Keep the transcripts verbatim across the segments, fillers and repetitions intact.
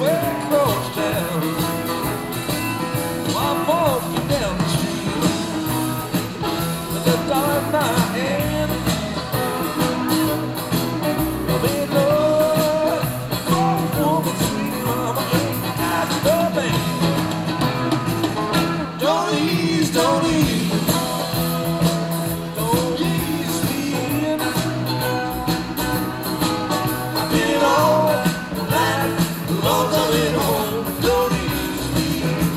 sweat course down. I'm walking down the street with a dollar in my hand. I mean, Lord, oh, woman, sweet mama, ain't got nothing. Don't ease, don't ease, don't ease me in. I've been all night long coming home. Don't ease me in.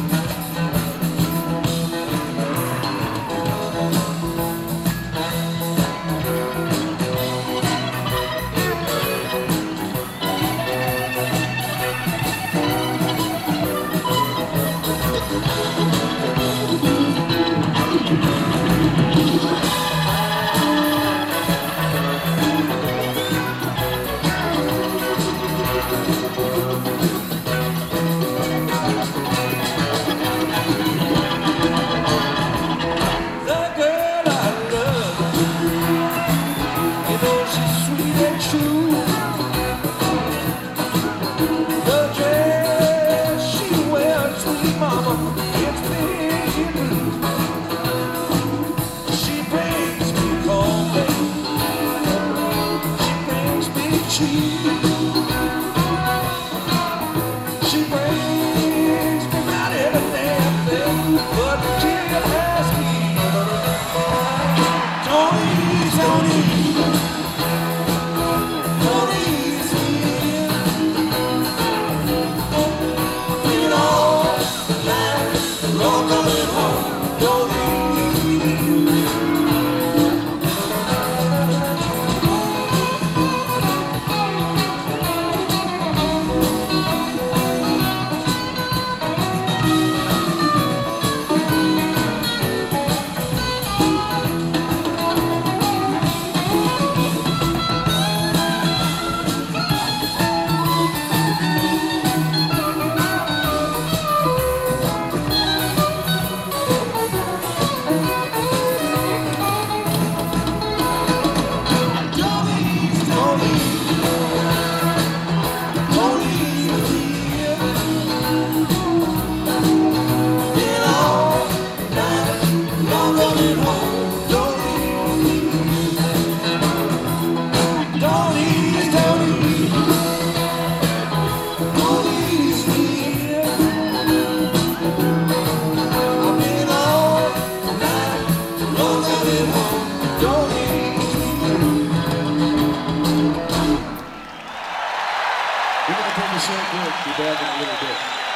The girl I love, you know she's sweet and true. The dress she wears, sweet mama, it's big and blue. She brings me coffee, she brings me cheese. She brings me about every damn thing, but she has me. Don't ease, don't ease, don't ease me in. Been all night long coming home. Don't ease me in. Don't ease, don't ease, don't ease me in. Been all night long coming home. Don't ease me in. Don't ease, don't ease, don't ease me in. I've been all night long coming home. Don't ease me in. We're going to take a short break. Be back in a little bit.